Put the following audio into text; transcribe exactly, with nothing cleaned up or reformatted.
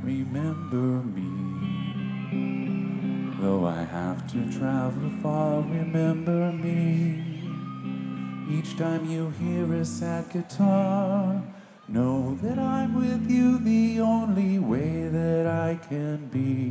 remember me. Though I have to travel far, remember me. Each time you hear a sad guitar, know that I'm with you the only way that I can be.